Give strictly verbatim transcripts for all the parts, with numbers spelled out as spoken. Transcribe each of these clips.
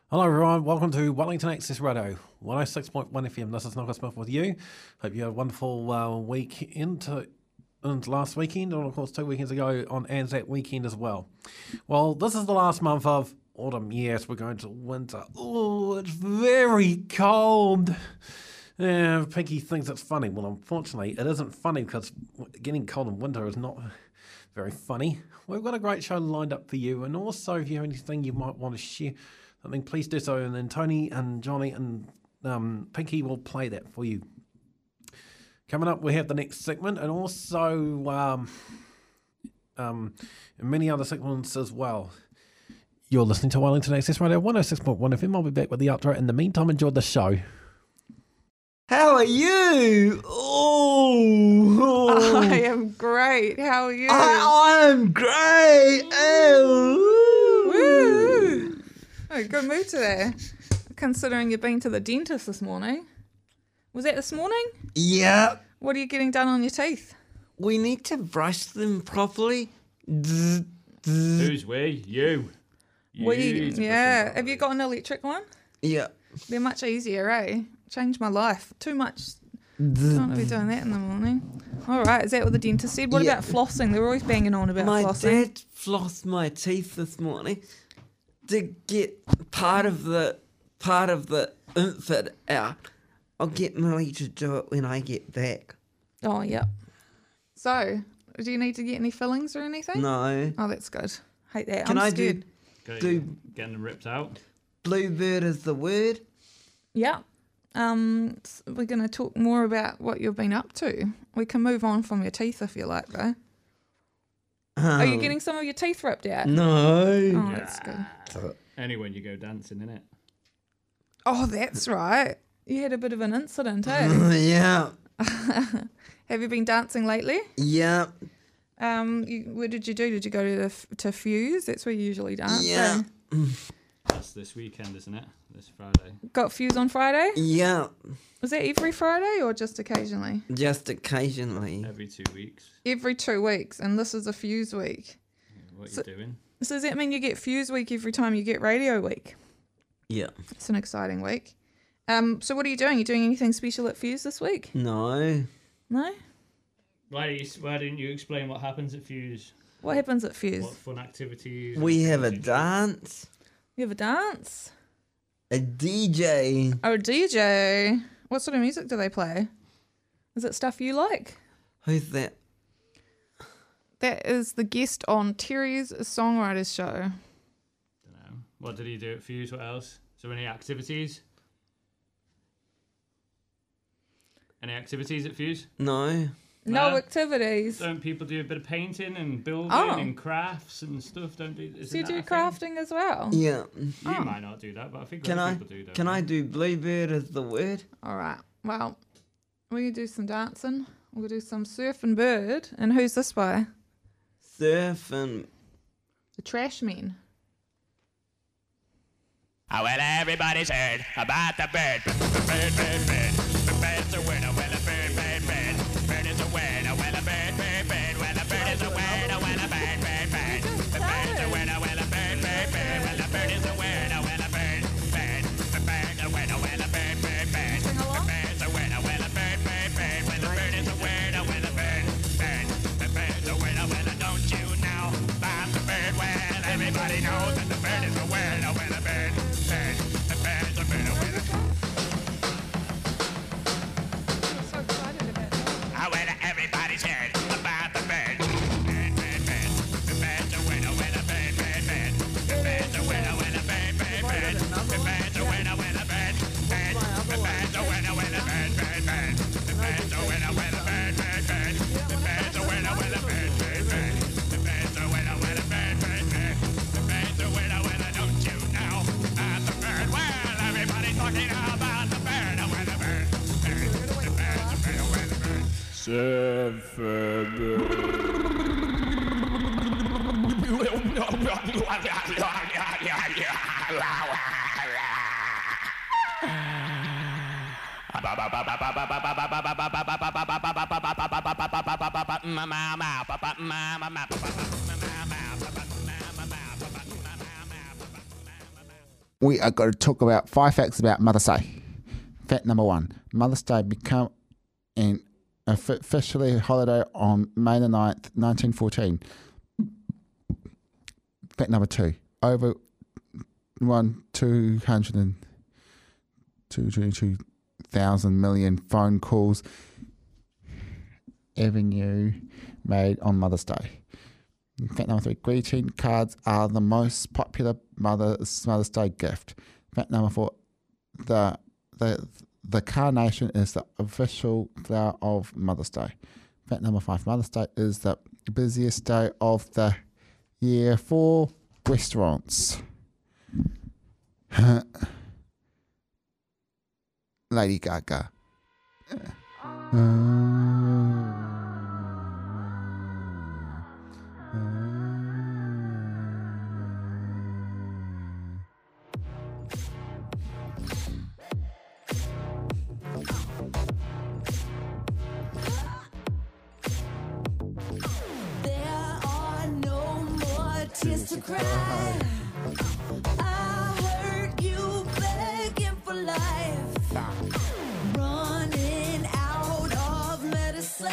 Hello everyone, welcome to Wellington Access Radio, one oh six point one F M. This is Nigel Smith with you. Hope you had a wonderful uh, week into, into last weekend, and of course two weekends ago on Anzac weekend as well. Well, this is the last month of autumn. Yes, we're going to winter. Oh, it's very cold. Yeah, Pinky thinks it's funny. Well, unfortunately, it isn't funny because getting cold in winter is not very funny. We've got a great show lined up for you, and also if you have anything you might want to share, I mean, please do so, and then Tony and Johnny and um, Pinky will play that for you. Coming up, we have the next segment, and also um, um, many other segments as well. You're listening to Wellington Access Radio, one oh six point one F M. I'll be back with the outro. In the meantime, enjoy the show. How are you? Oh, I am great. How are you? I, I am great. Oh, Woo. Oh, good mood today. Considering you've been to the dentist this morning. Was that this morning? Yeah, What are you getting done on your teeth? we need to brush them properly. Zzz, zzz. Who's we? You. You We, need to brush them yeah. Have properly. you got an electric one? Yeah. They're much easier, eh? Changed my life. Too much. Zzz. Can't be doing that in the morning. All right. Is that what the dentist said? What Yeah. about flossing? They're always banging on about My flossing. dad flossed my teeth this morning to get part of the part of the infant out. I'll get Millie to do it when I get back. Oh, yep. So, do you need to get any fillings or anything? No. Oh, that's good. Hate that. Can I'm I scared. do Okay, do- getting them ripped out. bluebird is the word? Yeah. Um, s- we're going to talk more about what you've been up to. We can move on from your teeth if you like, though. Are you Um, getting some of your teeth ripped out? No. Oh, that's good. Only when you go dancing, innit? Oh, that's right. You had a bit of an incident, eh? yeah. Have you been dancing lately? Yeah. Um, you, what did you do? Did you go to the, f- to Fuse? That's where you usually dance. Yeah. eh? That's this weekend, isn't it? This Friday. Got Fuse on Friday? Yeah. Was that every Friday or just occasionally? Just occasionally. Every two weeks. Every two weeks, and this is a Fuse week. What So- you doing? So does that mean you get Fuse week every time you get Radio week? Yeah. It's an exciting week. Um, so what are you doing? You doing anything special at Fuse this week? No. No? Why, do you, why didn't you explain what happens at Fuse? What happens at Fuse? What fun activities? We and have a things you do? dance. You have a dance? A D J. Oh, a D J. What sort of music do they play? Is it stuff you like? Who's that? That is the guest on Terry's Songwriters Show. Dunno. What did he do at Fuse? What else? So any activities? Any activities at Fuse? No. No No. activities. Don't people do a bit of painting and building Oh. and crafts and stuff? Don't do? So you isn't do that a thing? crafting as well? Yeah. You Oh. might not do that, but I think Can other I? people do. Don't Can they? I do bluebird is the word? All right. Well, we're going to do some dancing. We'll do some surf and bird. And who's this by? Surf and The Trash Men. Oh, well, everybody's heard about the bird. Bird, bird, bird. The bird's a word. Oh, well, a bird, bird, bird. Bird is a word. Oh, well, a bird, bird, bird. Well, a bird is a word. Oh, well, a bird, bird, bird. The bird's a word. Oh, well, a bird, bird, bird. Well, a bird is a word. Oh, well, a bird, bird. The bird's a word. Oh, well, a bird, bird, bird. Sing The along. bird's a word. Oh, well, a bird, bird, bird. Well, the bird is a word. Oh, well, a bird, bird. The bird's a word. Oh, well, don't you know about the bird? Well, everybody knows that the bird is a word. Oh, well, a bird, bird. The bird's a word. Oh, well, a I'm so excited about that. Oh, well, everybody's heard about the bird. Bird, bird, bird. The bird's a winner, winner, bird, bird, bird. The bird's a winner, winner, bird, bird, bird. The bird's a winner, winner, bird, bird. The bird's a winner, winner, bird, bird, bird. The bird's a winner, winner, bird, bird, bird. The bird's a winner, winner, bird, bird, bird. The bird's a winner, winner, bird, bird, bird. The bird's a winner, winner, don't you know about the bird? Well, everybody's talking about the bird, oh, well, the bird, bird. The bird's a winner, winner, bird. we are going to talk about five facts about Mother's Day. Fact number one, Mother's Day became an officially holiday on May the ninth, nineteen fourteen. Fact number two, over one two hundred and two twenty-two thousand million phone calls Avenue made on Mother's Day. Fact number three, greeting cards are the most popular Mother's Mother's Day gift. Fact number four, the the the carnation is the official flower of Mother's Day. Fact number five, Mother's Day is the busiest day of the year for restaurants. Lady Gaga. There are no more tears to cry. I heard you begging for life, running out of medicine.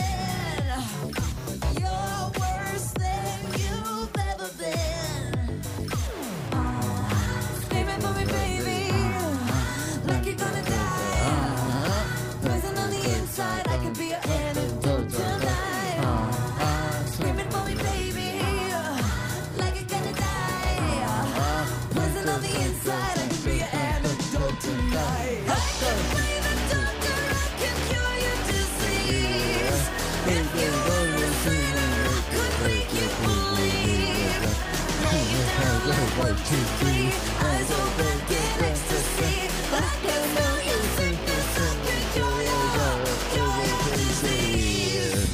You're worse than you've ever been. Screaming for me, baby, like you're gonna die. Poison on the inside, I could be your antidote tonight. Screaming for me, baby, like you're gonna die. Poison on the inside, I could be your antidote tonight. I can play the doctor, I can cure your disease. If you were a sinner, I could make you believe. Lay you down like one, two, three, eyes open, get ecstasy. I can feel your sickness, I can cure your, cure your disease.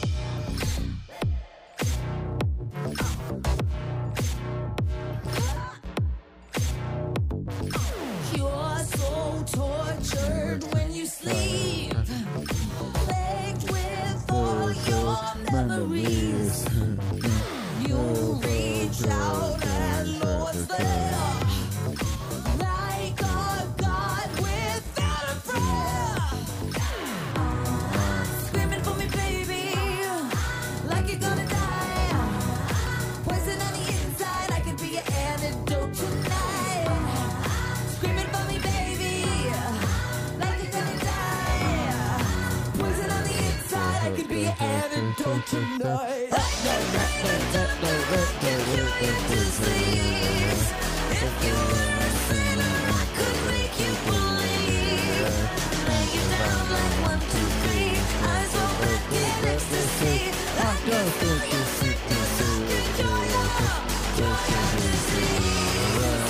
You're so tortured when you sleep, plagued with all your memories. You reach out and know what's there, like a god without a prayer. Screaming for me, baby, like you're gonna die. Poison on the inside, I could be your antidote tonight. Screaming for me, baby, like you're gonna die. Poison on the inside, I could be your antidote tonight. I can bring a doctor, I can cure your disease. If you were a sinner, I could make you believe. Lay you down like one, two, three, eyes open, get ecstasy. I can feel your sickness, I can cure your, cure your disease.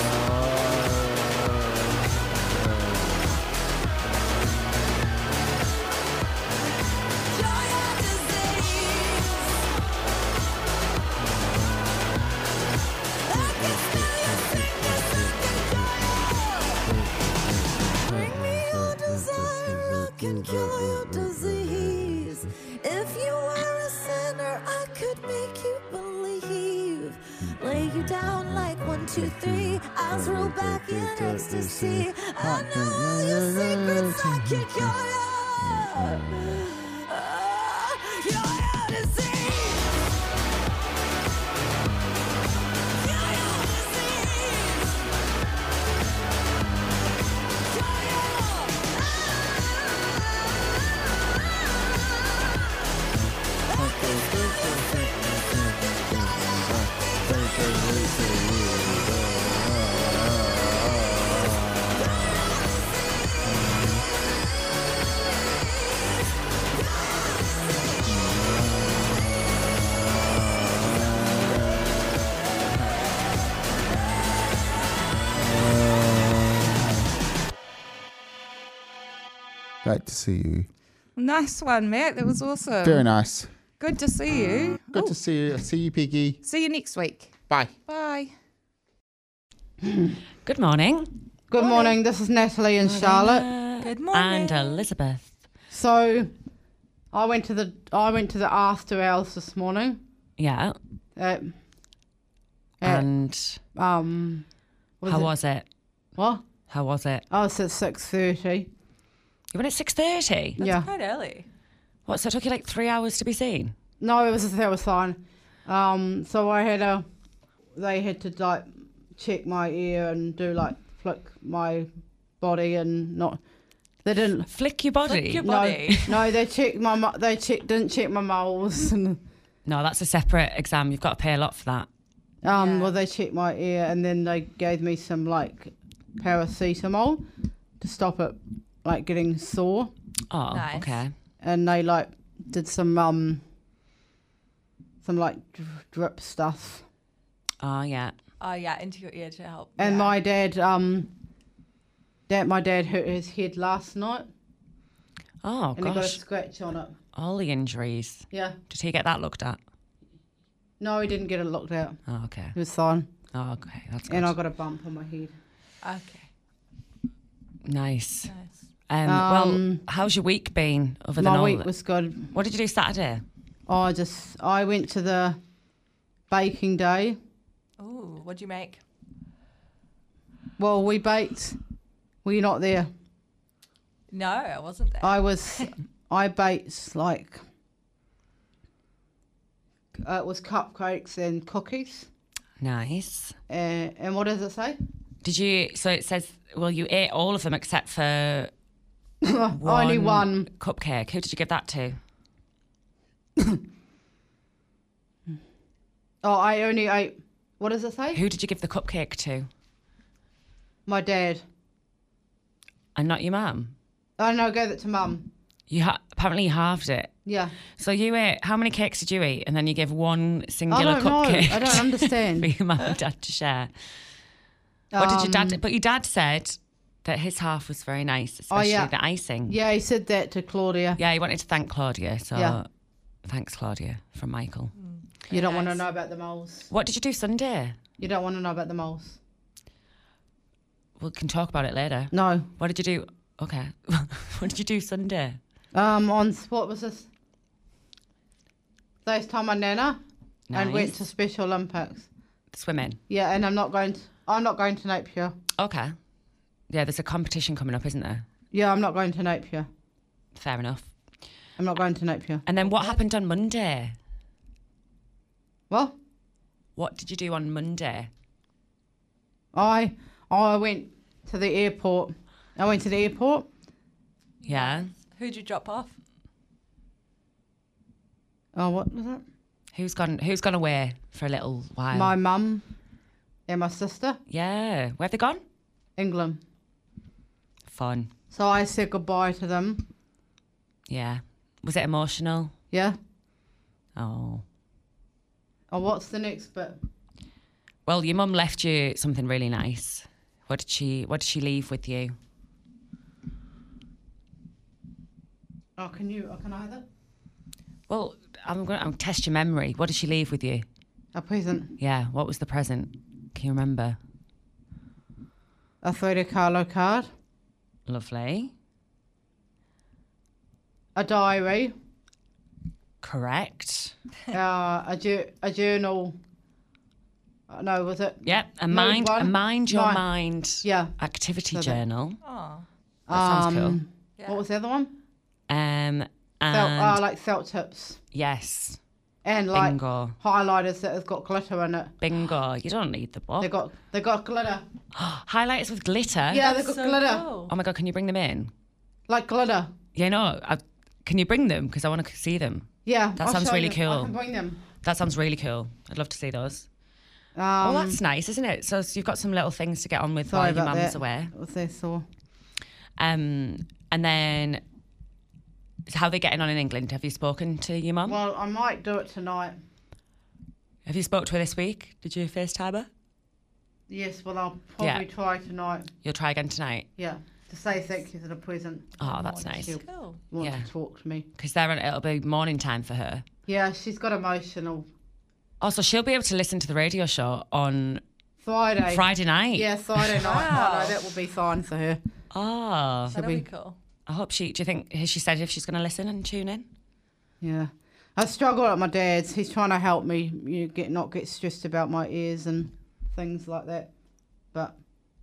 Cure your disease. I can smell your sickness, I can cure your. Bring me your desire, I can cure your disease. If you were a sinner, I could make you believe. Lay you down like one, two, three, eyes roll back in ecstasy. I know all your secrets, I can cure your, ah, cure your disease. Cure your disease. Cure your, ah, I can feel your sickness, I can cure your. Great to see you. Nice one, Matt. That was awesome. Very nice. Good to see you. Good Oh, to see you. See you, Piggy. see you next week. Bye. Bye. Good morning. Good morning. This is Natalie and Charlotte. Good morning. And Elizabeth. So, I went to the I went to the after hours this morning. Yeah. At, at, And um, what how it? was it? What? How was it? I was at six thirty. You went at six thirty? Yeah. Quite early. What, so it took you like three hours to be seen? No, it was that was fine. Um, so I had a. They had to like check my ear and do like flick my body and not. They didn't Flick your body? Flick your no, body. no, they checked my. mo- They checked didn't check my moles and. No, that's a separate exam. You've got to pay a lot for that. Um, Yeah. Well, they checked my ear and then they gave me some like paracetamol to stop it like getting sore, Oh, Nice. okay. and they like did some um some like dr- drip stuff. Oh, yeah. Oh, yeah, into your ear to help. And yeah. my dad um, dad my dad hurt his head last night Oh, and he got a gosh. scratch on it. All the injuries. Yeah. Did he get that looked at? No, he didn't get it looked out. Oh, okay. It was fine. Oh, okay. That's good. And I got a bump on my head. Okay. Nice. Nice. Um, well, Um, how's your week been other than My all week that? was good. What did you do Saturday? I just I went to the baking day. Ooh, what'd you make? Well, we baked. Were you not there? No, I wasn't there. I was. I baked like. Uh, it was cupcakes and cookies. Nice. Uh, and what does it say? Did you? So it says, well, you ate all of them except for Only one. cupcake. Who did you give that to? Oh, I only ate. What does it say? Who did you give the cupcake to? My dad. And not your mum? Oh no, I gave it to mum. You ha- apparently you halved it. Yeah. So you ate, how many cakes did you eat? And then you give one I singular don't know. cupcake I don't understand. for your mum and dad to share. What did your dad? Um, But your dad said that his half was very nice, especially yeah. the icing. Yeah, he said that to Claudia. Yeah, he wanted to thank Claudia. So Yeah. thanks, Claudia, from Michael. You don't want to nice. know about the moles. What did you do Sunday? You don't want to know about the moles. We can talk about it later. No. What did you do? Okay. What did you do Sunday? Um, on what was this? FaceTime my nana and went Nice. to Special Olympics. Swimming. Yeah, and I'm not going. To, I'm not going to Napier. Okay. Yeah, there's a competition coming up, isn't there? Yeah, I'm not going to Napier. Fair enough. I'm not going to Napier. And then what happened on Monday? Well, What did you do on Monday? I I went to the airport. I went to the airport. Yeah. Who'd you drop off? Oh, what was it? Who's gone? Who's gone away for a little while? My mum and my sister, Yeah. Where have they gone? England. Fun. So I said goodbye to them. Yeah. Was it emotional? Yeah. Oh. Oh, what's the next bit? Well, your mum left you something really nice. What did she? What did she leave with you? Oh, can you? Oh, can I have it? Well, I'm going to test your memory. What did she leave with you? A present. Yeah. What was the present? Can you remember? A Frida Kahlo card. Lovely. A diary. Correct. uh, a, ju- a journal. Uh, no, was it? Yep. A Made mind. A one. mind your Mind. mind. Yeah. Activity So that- journal. Oh, That sounds cool. Um, yeah. What was the other one? Um. Felt, And uh, like felt tips. yes. And like Bingo. highlighters that have got glitter in it. Bingo. You don't need the book. They got they got glitter. Highlighters with glitter. Yeah, they got so glitter. cool. Oh my god, can you bring them in? Like glitter. Yeah, no. I, can you bring them? Because I want to see them. Yeah. That I'll sounds show really you. cool. I can bring them. That sounds really cool. I'd love to see those. Um, oh, that's nice, isn't it? So, so you've got some little things to get on with sorry while your about mum's that. away. What was they saw? Um, and then, how are they getting on in England? Have you spoken to your mum? Well, I might do it tonight. Have you spoke to her this week? Did you FaceTime her? Yes, well, I'll probably Yeah. try tonight. You'll try again tonight. Yeah, to say thank you for the present. Oh, that's nice. She'll Cool. want Yeah. to talk to me. Because then it'll be morning time for her. Yeah, she's got emotional. Also, she'll be able to listen to the radio show on Friday. Friday night. Yeah, Friday night. Wow. Oh, no, that will be fine for her. Oh, That'll be- be cool. I hope she. Do you think has she said if she's going to listen and tune in? Yeah. I struggle at my dad's. He's trying to help me you get not get stressed about my ears and things like that. But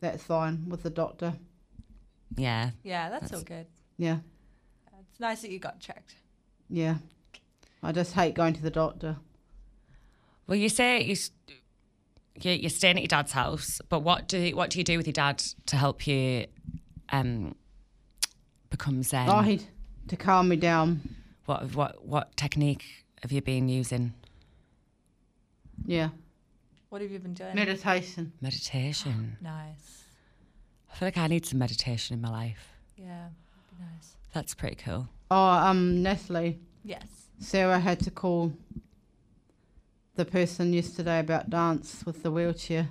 that sign with the doctor. Yeah. Yeah, that's, That's- all good. Yeah, It's nice that you got checked. yeah. I just hate going to the doctor. Well, you say you, s- you you're staying at your dad's house, but what do what do you do with your dad to help you um become zen? Oh, he to calm me down. What what what technique have you been using? Yeah, What have you been doing? meditation. Meditation. Nice. I feel like I need some meditation in my life. Yeah, that'd be nice. That's pretty cool. Oh, um, Natalie. Yes. Sarah had to call the person yesterday about dance with the wheelchair.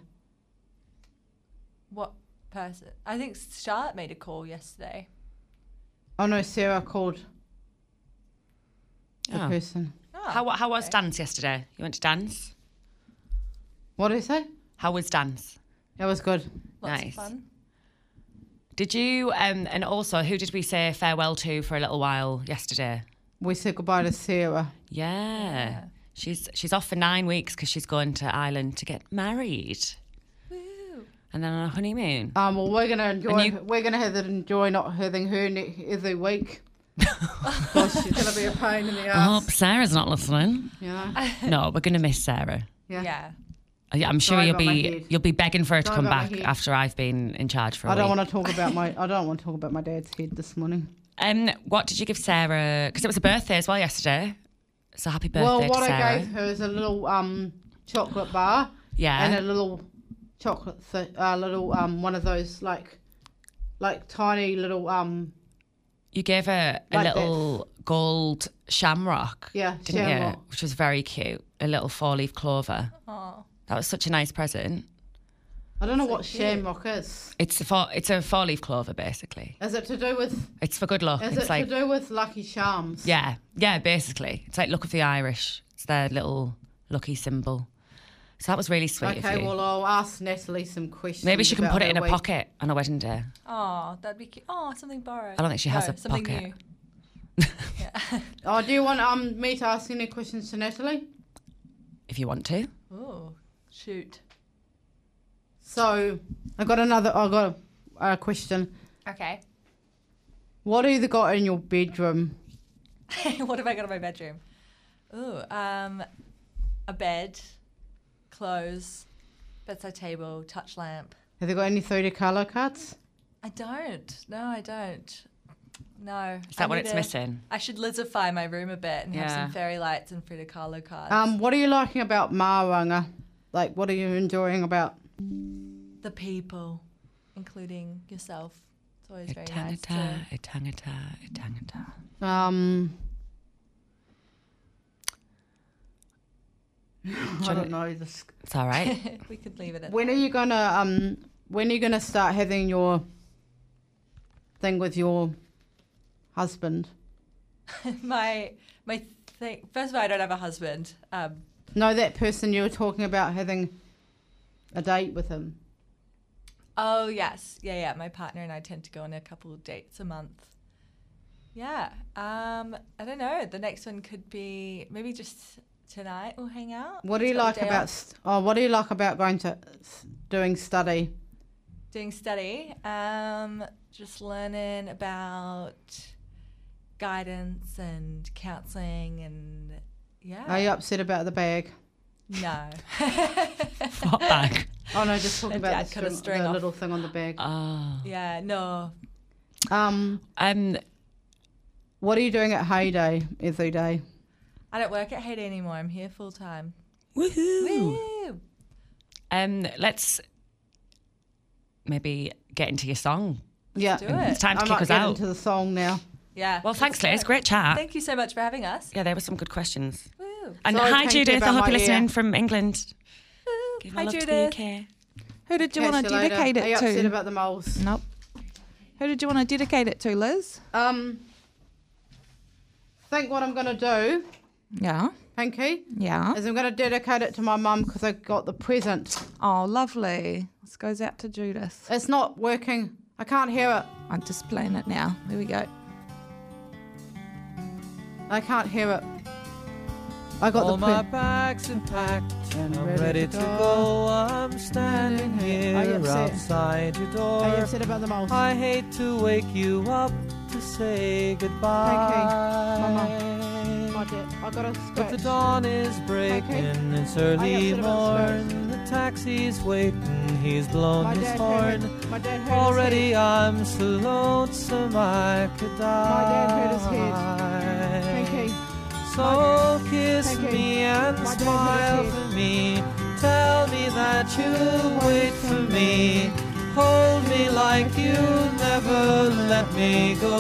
What person? I think Charlotte made a call yesterday. Oh no, Sarah called the Oh. person. Oh, How how was okay. dance yesterday? You went to dance? What did he say? How was dance? It was good. Lots Nice. of fun. Did you um and also who did we say farewell to for a little while yesterday? We said goodbye to Sarah. Yeah. Yeah. She's she's off for nine weeks because she's going to Ireland to get married. Woo. And then on a honeymoon. Um, well, we're gonna enjoy. you- We're gonna have it enjoy not having her ne- every week. Because she's gonna be a pain in the I hope ass. Sarah's not listening. You know? No, we're going to miss Sarah. Yeah. Yeah. I- I'm sure Sorry you'll about my be head. you'll be begging for her to Sorry come about my back head. after I've been in charge for a I don't week. want to talk about my. I don't want to talk about my dad's head this morning. Um, what did you give Sarah? Because it was a birthday as well yesterday. So happy birthday well, to what Sarah. I gave her is a little um chocolate bar yeah. and a little chocolate, th- uh, little um one of those like, like tiny little um you gave her a like little gold shamrock. yeah Didn't shamrock. you? Which was very cute. A little four-leaf clover. Oh. That was such a nice present. I don't know So what cute. shamrock is. It's a four, it's a four-leaf clover basically. Is it to do with? It's for good luck. Is it's it like to do with Lucky Charms? yeah, yeah, basically. It's like Luck of the Irish. It's their little lucky symbol. So that was really sweet of Okay, you. well I'll ask Natalie some questions. Maybe she can about put it her in a week. pocket on a wedding day. Oh, that'd be cute. Oh, something borrowed. I don't think she has No, a something pocket. new. Yeah. Oh, do you want um me to ask any questions to Natalie? If you want to. Oh, shoot. So I got another. I got a, a question. Okay. What have you got in your bedroom? What have I got in my bedroom? Ooh, um, a bed, clothes, bedside table, touch lamp. Have you got any thirty colour cards? I don't. No, I don't. No. Is that I what need it's to- missing? I should lizify my room a bit and have Yeah. some fairy lights and Frida Kahlo cards. Um, what are you liking about Maranga? Like, what are you enjoying about? the people, including yourself. It's always very nice to... Itangata, itangata, itangata. Um, I don't know. This. It's all right. we could leave it at When are you gonna um? When are you gonna start having your thing with your husband? my my thing. First of all, I don't have a husband. Um, No, that person you were talking about having a date with him. oh yes, yeah, yeah. My partner and I tend to go on a couple of dates a month. Yeah. Um, I don't know. The next one could be maybe just tonight. We'll hang out. What do you It's got a like day about? off. St- oh, what do you like about going to s- doing study? Doing study? Um, just learning about guidance and counselling and yeah. Are you upset about the bag? No. What bag? Oh no, just talking My about dad the, cut a string, string the off. little thing on the bag. Oh. Yeah, no. Um, Um, what are you doing at Heyday every day? I don't work at Heyday anymore. I'm here full time. woohoo. Woo! Um, let's maybe get into your song. Yeah, do it. It's time to I kick might us get out. into the song now. Yeah. Well, thanks, let's Liz. go. Great chat. Thank you so much for having us. Yeah, there were some good questions. Woo. And Sorry, hi, thank you Judith. I about hope my you're listening ear. from England. Woo. Give my Hi, love Judith. to the U K. Who did you Catch want to you later. dedicate Are you it upset to? about the moles? Nope. Who did you want to dedicate it to, Liz? Um, think what I'm gonna do, Yeah. Pinky, Yeah. is I'm gonna dedicate it to my mum because I got the present. Oh, lovely. This goes out to Judith. It's not working. I can't hear it. I'm just playing it now. There we go. I can't hear it. I got All the my pen. bags are packed and I'm ready ready to to go. go. I'm standing Are you here upset? outside your door. Are you upset about the mouse? I hate to wake you up to say goodbye. Mama, my dad, I got a But the scratch. dawn is breaking, it's early upset about the morn. The taxi's waiting, he's blown My his dad horn. hurt- my dad hurt his Already head. I'm so lonesome I could die. My dad hurt his head. Pinky. So kiss Pinky. me and My dad hurt his smile head. for me. Tell me that you'll wait for me. Hold me like you never let me go.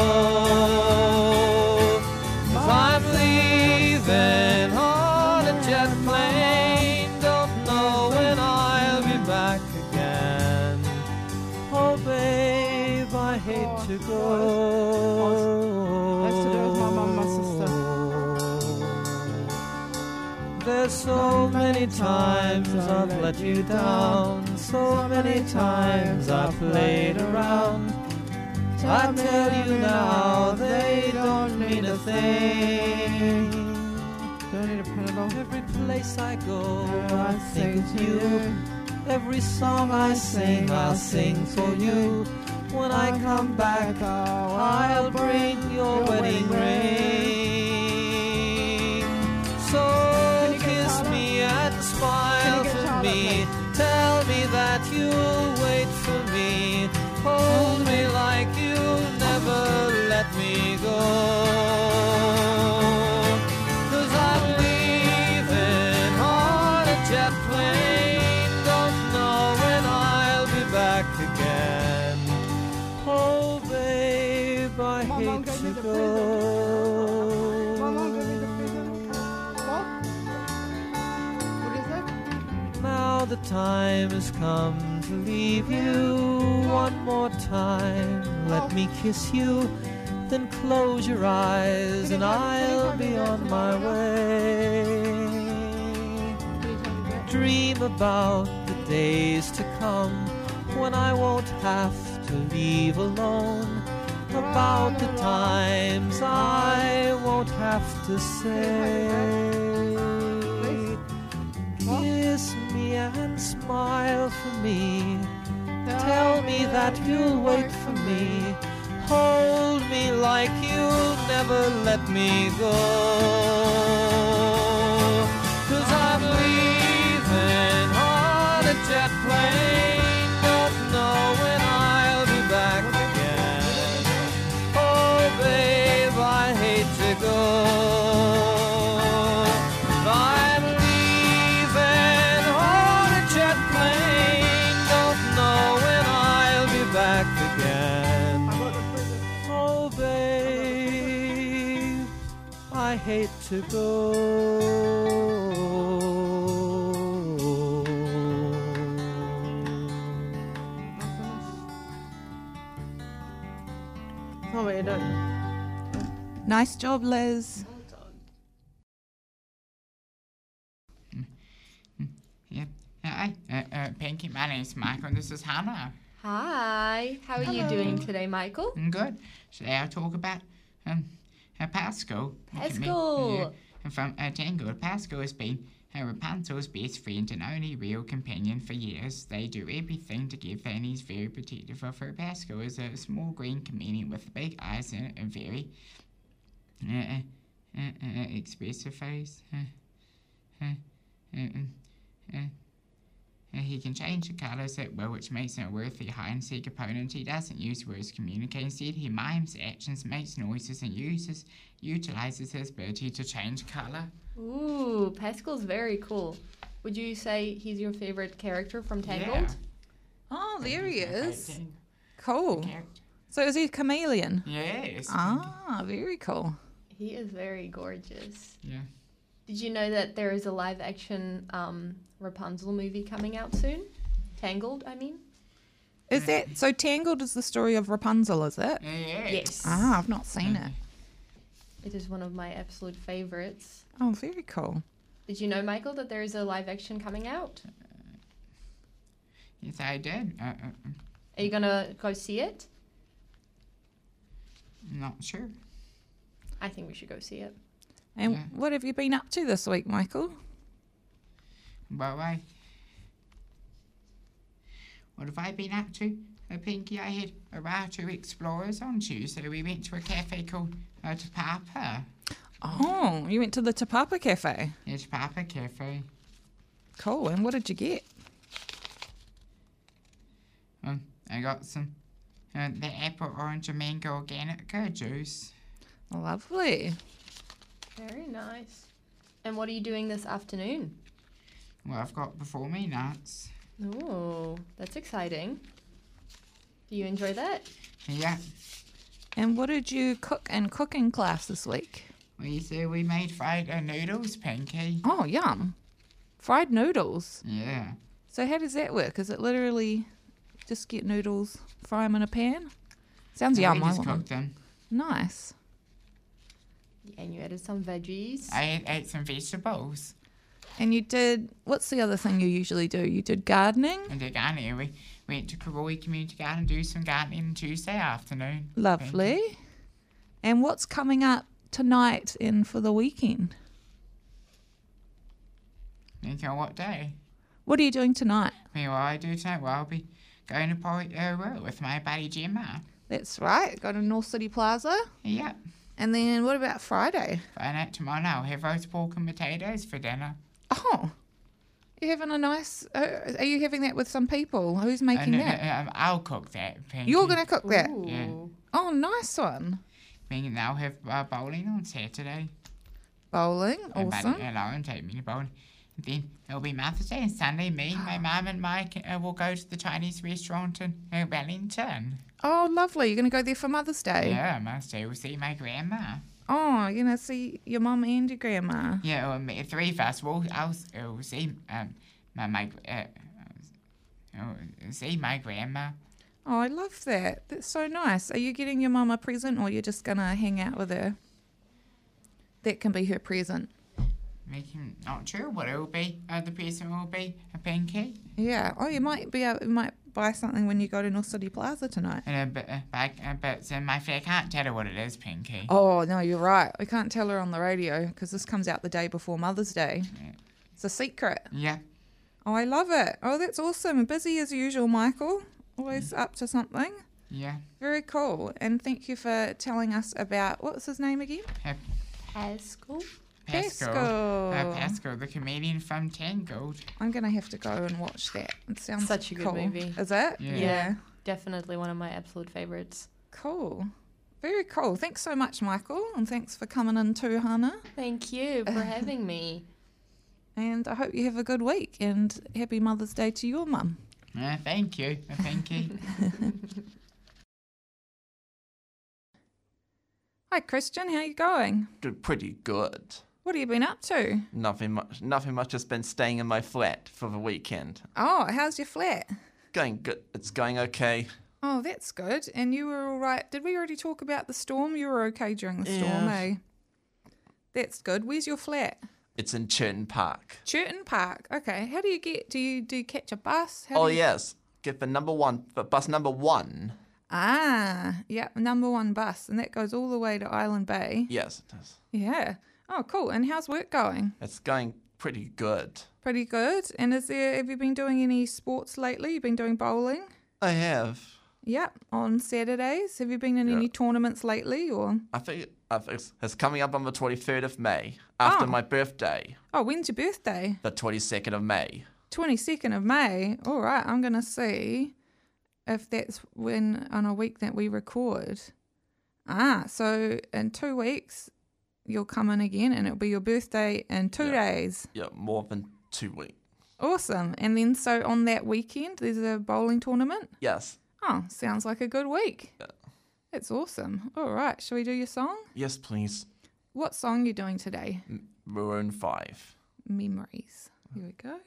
'Cause I'm leaving on a jet plane. Don't know when I'll be back again. Oh, babe, I hate to go. That's to do with my mum and my sister. There's so many times I've let you down. So many times I've played around. I tell you now, they don't mean a thing. Don't need a Panadol. Every place I go, I I think sing of to you. you. Every song I sing, I'll sing for you. When I come back, I'll bring your wedding ring. So kiss me and smile for me. Tell me that you'll wait for me. Hold me like you'll never let me go. 'Cause I'm leaving on a jet plane. Don't know when I'll be back again. Oh, babe, I hate to go. Now the time has come to leave you one more time. Let me kiss you, then close your eyes and I'll be on my way. Dream about the days to come when I won't have to leave alone. About the times I won't have to say. Kiss me and smile for me. Tell me that you'll wait for me. Hold me like you'll never let me go. 'Cause I'm leaving on a jet plane. Don't know when I'll be back again. Oh, babe, I hate to go. I'm leaving on a jet plane. Don't know when I'll be back again. Oh, babe, I hate to go. Oh, wait, I don't. Nice job, Liz. Yeah. Hi, uh, uh, Pinky. My name's Michael. This is Hannah. Hi, how are you doing today, Michael? I'm good. Today I'll talk about um, uh, Pascal. Look at me. Pascal. Yeah. And from uh, Tangled, Pascal has been uh, Rapunzel's best friend and only real companion for years. They do everything together and he's very protective of her. Pascal is a small green chameleon with big eyes and a very uh, uh, uh, uh, expressive face. Uh, uh, uh, uh, uh, Uh, he can change the colours at will, which makes him a worthy hide-and-seek opponent. He doesn't use words to communicate. Instead, he mimes actions, makes noises, and uses utilises his ability to change colour. Ooh, Pascal's very cool. Would you say he's your favorite character from Tangled? Oh, there he is. Tangled. Cool. So is he a chameleon? Yes. Ah, very cool. He is very gorgeous. Yeah. Did you know that there is a live-action um, Rapunzel movie coming out soon? Tangled, I mean. Is that so? Tangled is the story of Rapunzel, is it? Yes. Yes. Ah, I've not seen it. It is one of my absolute favorites. Oh, very cool. Did you know, Michael, that there is a live-action coming out? Yes, I did. Uh, uh, uh, Are you gonna go see it? not sure. I think we should go see it. And Yeah. what have you been up to this week, Michael? Well, I. What have I been up to? Uh, Pinky, I had a ride to Explorers on Tuesday. We went to a cafe called uh, Te Papa. Oh, you went to the Te Papa Cafe. Yeah, Te Papa Cafe. Cool. And what did you get? Um, I got some uh, the apple, orange, and mango organic uh, juice. Lovely. Very nice. And what are you doing this afternoon? Well, I've got before me nuts. Oh, that's exciting. Do you enjoy that? Yeah. And what did you cook in cooking class this week? We so we made fried uh, noodles, Pinky. Oh, yum. Fried noodles. Yeah. So how does that work? Is it literally just get noodles, fry them in a pan? Sounds So yum. we I just want cooked them. Nice. Yeah, and you added some veggies. I ate, ate some vegetables. And you did, what's the other thing you usually do? You did gardening? And did gardening. We went to Karori Community Garden to do some gardening on Tuesday afternoon. Lovely. And what's coming up tonight and for the weekend? Think on what day? What are you doing tonight? Well, what I do tonight, well, I'll be going to Port uh, with my buddy Gemma. That's right. Go to North City Plaza. Yep. And then what about Friday? Friday night tomorrow, I'll have roast pork and potatoes for dinner. Oh, you're having a nice. Uh, are you having that with some people? Who's Uh, making no, that? no, um, I'll cook that. Pinky. You're going to cook that? Yeah. Oh, nice one. And I'll have uh, bowling on Saturday. Bowling, And awesome. Buddy, uh, Lauren take me to bowling. And then it'll be Mother's Day and Sunday. Me, my mum, and Mike uh, will go to the Chinese restaurant in uh, Wellington. Oh, lovely. You're going to go there for Mother's Day? Yeah, Mother's Day. We'll see my grandma. Oh, you're going to see your mum and your grandma. Yeah, um, three of us. We'll, I'll, I'll see um, my, my uh, I'll see my grandma. Oh, I love that. That's so nice. Are you getting your mum a present or you're just going to hang out with her? That can be her present. We can, not sure what it will be. Uh, the present will be a Pinky. Yeah. Oh, you might be able, you might buy something when you go to North City Plaza tonight. And, uh, but, uh, but, uh, but uh, my friend can't tell her what it is, Pinky. Oh, no, you're right. We can't tell her on the radio because this comes out the day before Mother's Day. Yeah. It's a secret. Yeah. Oh, I love it. Oh, that's awesome. Busy as usual, Michael. Always up to something. Yeah. Very cool. And thank you for telling us about, what was his name again? Uh, Pascal. Pascal. Pascal. Uh, Pascal, the comedian from Tangled. I'm going to have to go and watch that. It sounds Such a good cool. movie. Is it? Yeah. Yeah. Definitely one of my absolute favorites. Cool. Very cool. Thanks so much, Michael. And thanks for coming in too, Hannah. Thank you for having me. And I hope you have a good week. And happy Mother's Day to your mum. Uh, thank you, uh, Pinky. Hi, Christian. How you going? Did pretty good. What have you been up to? Nothing much. Nothing much. Just been staying in my flat for the weekend. Oh, how's your flat? Going good. It's going okay. Oh, that's good. And you were all right. Did we already talk about the storm? You were okay during the storm, Yeah. eh? That's good. Where's your flat? It's in Churton Park. Churton Park. Okay. How do you get? Do you do you catch a bus? How Oh do you... yes. Get the number one, the bus number one. Ah, yeah, number one bus, and that goes all the way to Island Bay. Yes, it does. Yeah. Oh, cool. And how's work going? It's going pretty good. Pretty good. And is there? Have you been doing any sports lately? You've been doing bowling. I have. Yep. On Saturdays. Have you been in any tournaments lately, or? I think, I think it's, it's coming up on the twenty-third of May after Oh. my birthday, Oh, when's your birthday? the twenty-second of May. twenty-second of May. All right, I'm going to see if that's when on a week that we record. Ah, so in two weeks you'll come in again and it'll be your birthday in two Yeah. days. Yeah, more than two weeks. Awesome. And then so on that weekend there's a bowling tournament? Yes. Oh, sounds like a good week. Yeah. That's awesome. All right, shall we do your song? Yes, please. What song are you doing today? M- Maroon five. Memories. Here we go.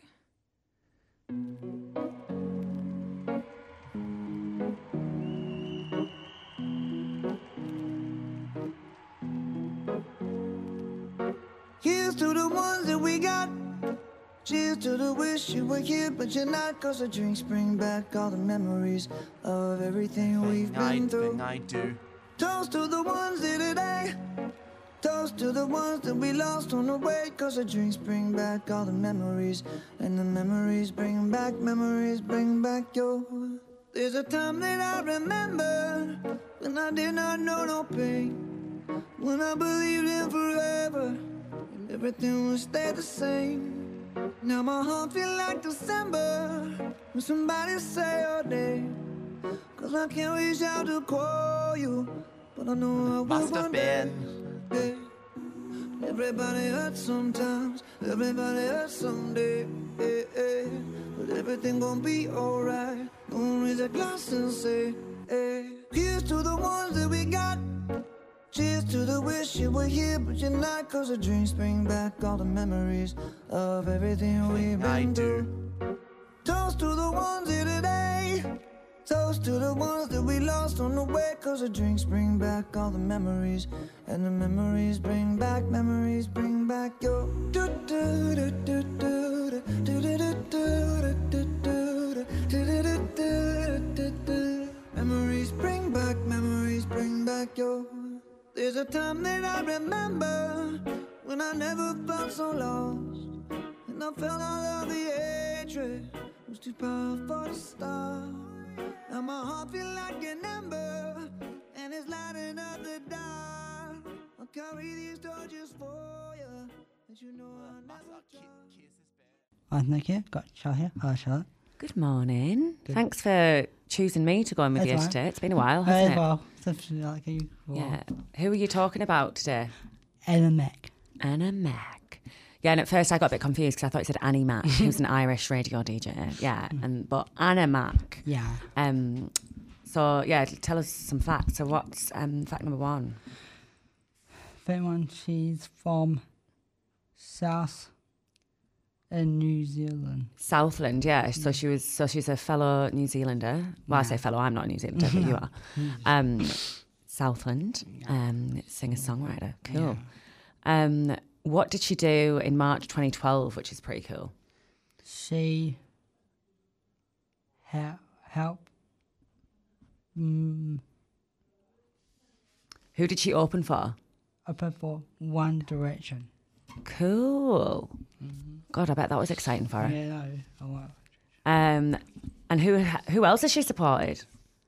Here's to the ones that we got. Cheers to the wish you were here, but you're not. Cause the drinks bring back all the memories of everything we've I been through. thing I do. Toast to the ones here today. Toast to the ones that we lost on the way, cause the drinks bring back all the memories. And the memories bring back, memories bring back your... There's a time that I remember when I did not know no pain, when I believed in forever and everything would stay the same. Now my heart feel like December when somebody say your name, cause I can't reach out to call you, but I know I will Must have one day. been. Yeah. Everybody hurts sometimes, everybody hurts someday. Yeah, yeah. But everything gon' be alright. Gonna raise a glass and say, hey. Here's to the ones that we got. Cheers to the wish you were here, but you're not. Cause the drinks bring back all the memories of everything we've been through. Toast to the ones here today. Toast to the ones that we lost on the way. Cause the drinks bring back all the memories. And the memories bring back, memories bring back your do do do do do do do do do do do do do. Memories bring back, memories bring back your... There's a time that I remember when I never felt so lost, and I felt all of the hatred was too powerful to stop. Now my heart feel like an ember, and it's lighting up the dark. I'll carry these torches for you, but you know I'll never drop. I'm Nick here, got Charlotte here. Hi, Charlotte. Good morning. Thanks for choosing me to go on with That's you all right. today. It's been a while, Hey, hasn't it? well, something like you. Yeah. Who are you talking about today? Anna Mac. Anna Mac. Yeah, and at first I got a bit confused because I thought it said Annie Mac, who's an Irish radio D J. Yeah, and but Anna Mac. Yeah. Um. So yeah, tell us some facts. So what's um fact number one? Fact one, she's from South in New Zealand. Southland, yeah. So she was. So she's a fellow New Zealander. Well, I say fellow. I'm not a New Zealander, but you are. Um, Southland. Um, singer songwriter. Cool. Um, what did she do in March twenty twelve, which is pretty cool? She help help. Mm, Who did she open for? open for One Direction. Cool. God, I bet that was exciting for her. Yeah, no, I want. Um, and who who else has she supported?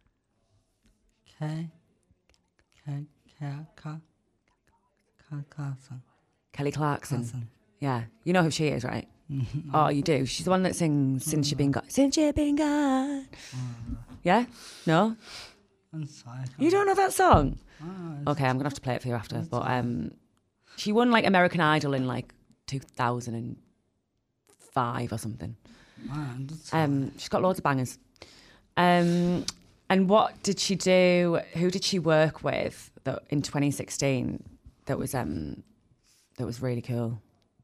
K. K. K. K. K. Clarkson. Kelly Clarkson. Clarkson. Yeah, you know who she is, right? Oh, you do. She's the one that sings "Since You've Been Gone." Since you've been gone. Yeah? No. I'm sorry. You don't know that song? Oh, Okay, I'm gonna have to play it for you after. But um, she won like American Idol in like two thousand five or something. Man, that's Um, she's got loads of bangers. Um, and what did she do? Who did she work with that in twenty sixteen? That was um, that was really cool.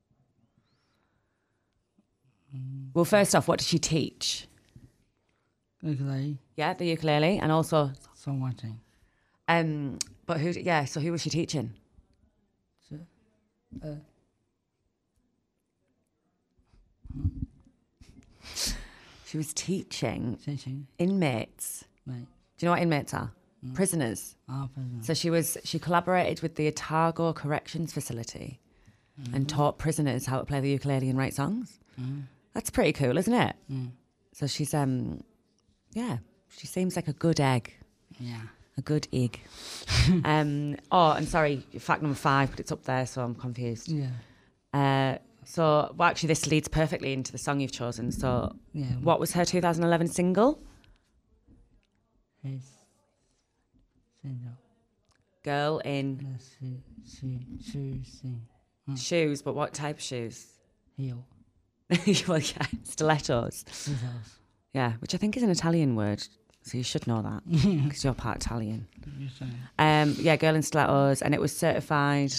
Well, first off, what did she teach? ukulele, Yeah, the ukulele, and also songwriting. um, but who? Yeah, so who was she teaching? So, uh, She was teaching teaching, inmates. mate. Do you know what inmates are? Prisoners. Ah, prisoner. So she was she collaborated with the Otago Corrections Facility and taught prisoners how to play the ukulele and write songs. Mm. That's pretty cool, isn't it? Mm. So she's um yeah, she seems like a good egg. Yeah. A good egg. um oh, and sorry, fact number five, but it's up there, so I'm confused. Yeah. Uh so well actually this leads perfectly into the song you've chosen. So Yeah. what was her two thousand eleven single? His single. Girl in The shoe, shoe, shoe, sing. shoes, but what type of shoes? Heel. Well, yeah, stilettos. Scissors. Yeah, which I think is an Italian word, so you should know that because you're part Italian. You say. Um, yeah, girl in stilettos, and it was certified.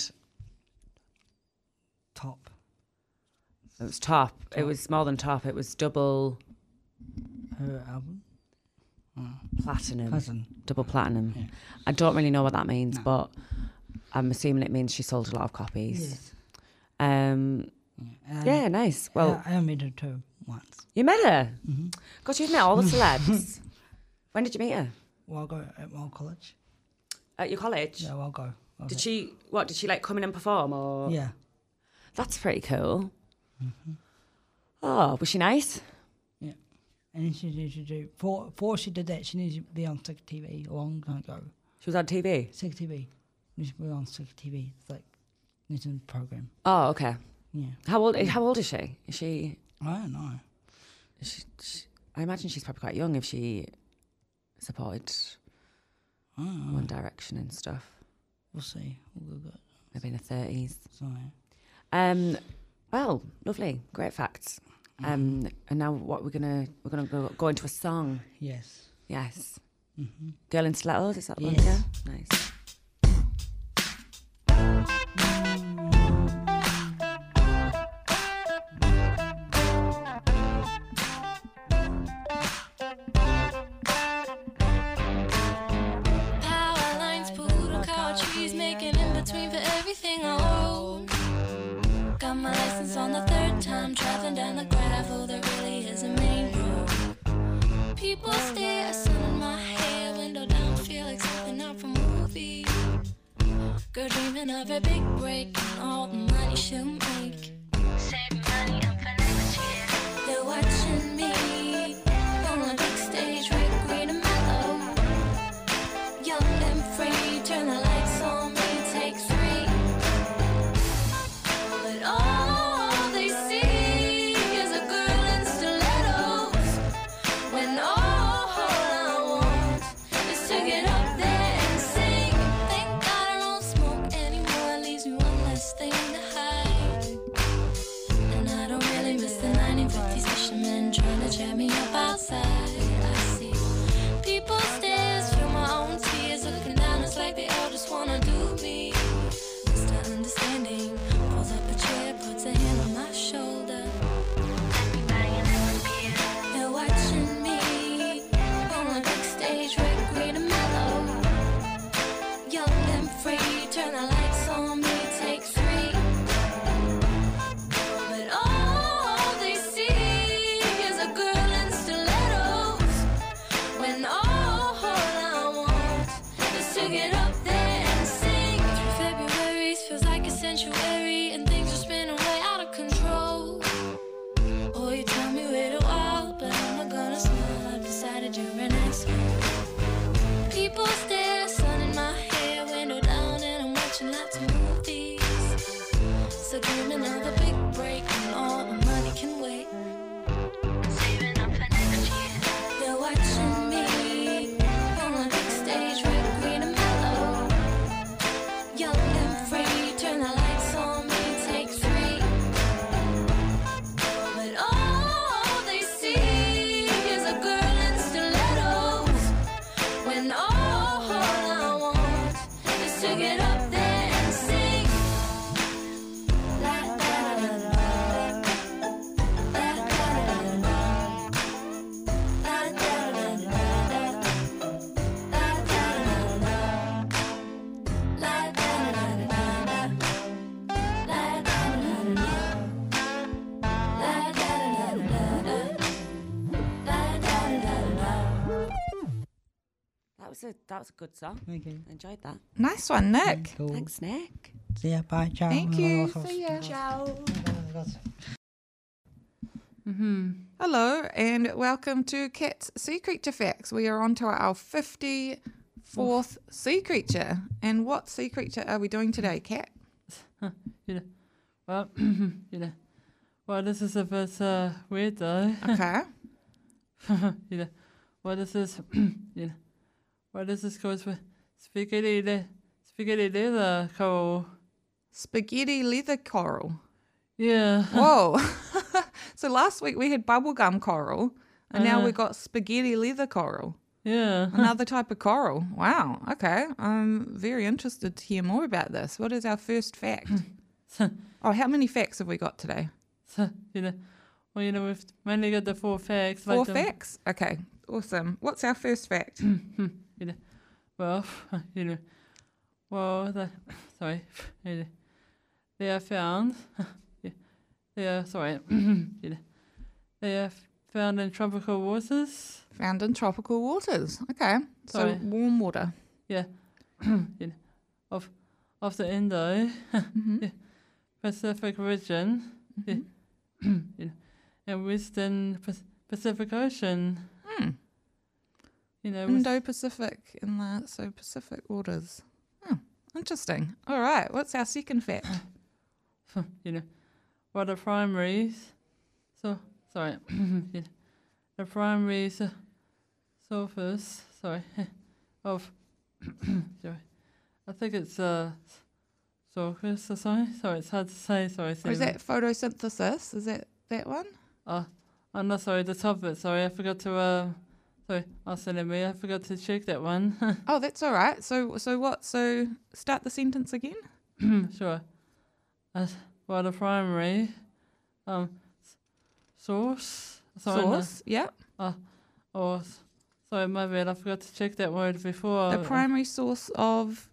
Top. It was top. It was more than top. It was double Her album. Oh. platinum. Platinum. Double platinum. Yeah. I don't really know what that means, No. but I'm assuming it means she sold a lot of copies. Yes. Um, And yeah, nice. Well, I, I met her too once. you met her. Mm-hmm. God, you've met all the celebs. When did you meet her? Well, I go at my college. At your college? Yeah, well, I go. of Did it. she, what, did she like come in and perform or? Yeah. That's pretty cool. Mm-hmm. Oh, was she nice? Yeah. And then she needed to do, before, before she did that, she needed to be on Sick T V a long time ago. She was on T V? Sick T V. She needs to be on Sick T V. It's like, it's a program. Oh, okay. Yeah. How old, how old is she? Is she? I don't know. Is she, she I imagine she's probably quite young if she supported I don't know. One Direction and stuff. We'll see. We'll go good. Maybe in her thirties. Sorry. Um, well, lovely, great facts. Um, and now what we're gonna we're gonna go, go into a song. Yes. Yes. Mm-hmm. Girl in Stilettos, is that the one? Yes. Yeah. Nice. Power lines, poodle cow trees, making in between for everything I own. Got my license on the third time, driving down the gravel. There really is a main road. People stare, sun in my hair, window down, feel like something out from a movie. Girl dreaming of a big break and all the money she'll make. Save money up for next year. They're watching me on the big stage, red, green, and mellow. Young and free, turn the lights on me, take three. But all they see is a girl in stilettos. When all I want is to get up there and sing. Thank God I don't smoke anymore, leaves me one less thing to hide. And I don't really miss the nineteen fifties fishermen trying to jam me up outside. I see people stare, feel my own tears, looking down, it's like they all just wanna do me. Mister Understanding pulls up a chair, puts a hand on my shoulder. They're watching me on the big stage, red, green, and mellow. Young and free, turn the lights on me, take three. But all they see is a girl in stilettos. When all I want is to get up there and sing. Through February feels like a sanctuary, and things are spinning way out of control. Oh, you tell me wait a while, but I'm not gonna smile. I've decided you're an asshole. People stare, sun in my hair, window down, and I'm watching lots of movies. So give me another big break, and all the money can wait. Saving up for next year. They're watching me on the big stage, red, green, and mellow. Young and free, turn the lights on me, take three. But all they see is a girl in stilettos. When all I want is to get up there and sing. La da da da da. La da da da da. La da da da da. La da da da da. La da da da da. La da da da da. La da da da da. La da da da da. That was a that was a good song. Okay. Enjoyed that. Nice one, Nick. Cool. Thanks, Nick. See ya. Bye. Ciao. Thank you. See ya. Ciao. Mm-hmm. Hello and welcome to Cat's Sea Creature Facts. We are on to our fifty-fourth sea creature. And what sea creature are we doing today, Cat? You know, well, you know, well, this is a bit uh, weird though. Okay. You know, well, this is, you know, well, this is called sp- spaghetti, le- spaghetti leather coral. Spaghetti leather coral. Yeah. Whoa. So last week we had bubblegum coral, and now Uh-huh. we got spaghetti leather coral. Yeah. Another type of coral. Wow. Okay. I'm very interested to hear more about this. What is our first fact? Oh, how many facts have we got today? So, you know, well, you know, we've mainly got the four facts. Four like the- facts? Okay. Awesome. What's our first fact? you know, well, you know, well, the, sorry, you know, they are found, yeah, they are, sorry, you know, they are found in tropical waters. Found in tropical waters. Okay. So Sorry. warm water. Yeah, you know, of of the Indo Mhm. Pacific region, yeah, you know, and Western Pas- Pacific Ocean. Hmm. You know, with- Indo-Pacific in the so Pacific waters. Hmm. Interesting. All right. What's our second fact? you know, what the primaries, so sorry, you know, the primary su- surface, sorry, of, sorry, I think it's uh, surface or something. Sorry, it's hard to say. Sorry, Or is Stephen. that photosynthesis? Is that that one? Oh, I'm not sorry. The top of it. Sorry, I forgot to. Uh, sorry, I'll send it me. I forgot to check that one. Oh, that's all right. So so what? So start the sentence again. Sure. As well, the primary um s- source. Sorry, no. Source. Yeah. Uh, or s- sorry, my bad. I forgot to check that word before. The primary source of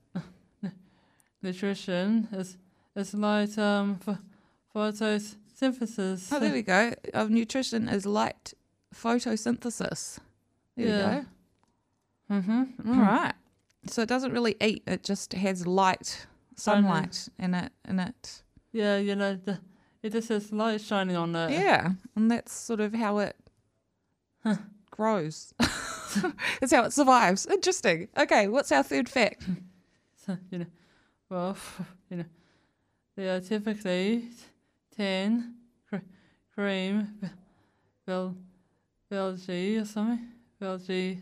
nutrition is is light um ph- photosynthesis. oh, there we go. Of nutrition is light photosynthesis. There Yeah. we go. Mm-hmm. All right. So it doesn't really eat. It just has light, sunlight in it. In it. Yeah, you know, the, it just has light shining on it. Yeah, and that's sort of how it grows. That's how it survives. Interesting. Okay, what's our third fact? So, you know, well, you know, they are typically tan, cr- cream, bel, belgy or something, belgy,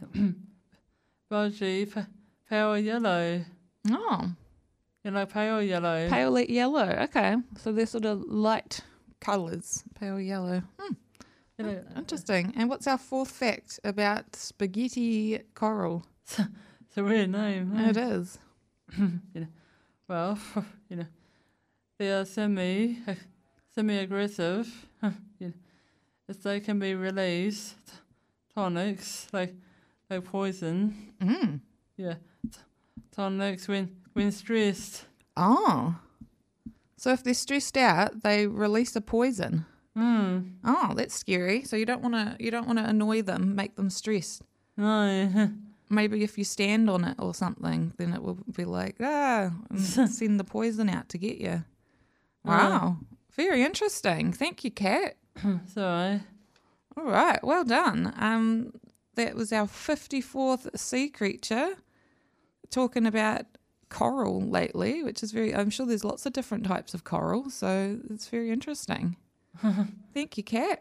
belgy, pa- pale yellow. Oh, You know, pale yellow. pale le- yellow. Okay, so they're sort of light colours. Pale yellow. Hmm. You know, Interesting. And what's our fourth fact about spaghetti coral? it's a weird name. huh? It is. you know, well, you know, they are semi, semi-aggressive. you know, as they can be released tonics like, like poison. Mm. Yeah, t- tonics when when stressed. Oh. So if they're stressed out, they release a poison. Mm. Oh, that's scary. So you don't want to you don't want to annoy them, make them stressed. No. Maybe if you stand on it or something, then it will be like, ah, and send the poison out to get you. Wow. Very interesting. Thank you, Kat. Sorry. All right. Well done. Um, that was our fifty-fourth sea creature talking about coral lately, which is very, I'm sure there's lots of different types of coral. So it's very interesting. Thank you, Kat.